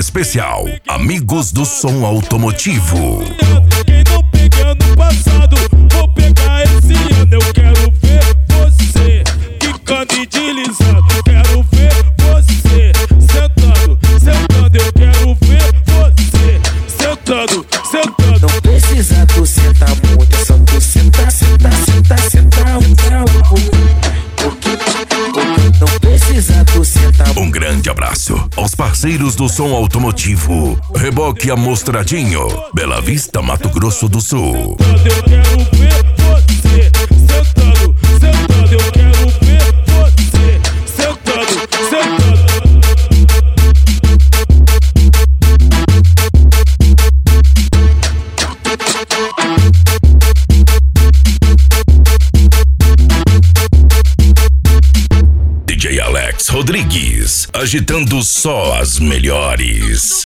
Especial Amigos do Som Automotivo. Quem não peguei no passado, vou pegar esse ano. Eu quero ver você quicando e deslizando. Quero ver você sentando, sentando. Eu quero ver você sentando, sentando. Não precisa tu sentar muito, é só tu sentar, sentar, sentar, sentar. Não precisa tu sentar. Um grande abraço aos parceiros do Som Automotivo. Reboque Amostradinho, Bela Vista, Mato Grosso do Sul. Eu quero ver você sentando, sentando. Eu quero ver você sentando, sentando. DJ Alex Rodrigues, agitando só as melhores.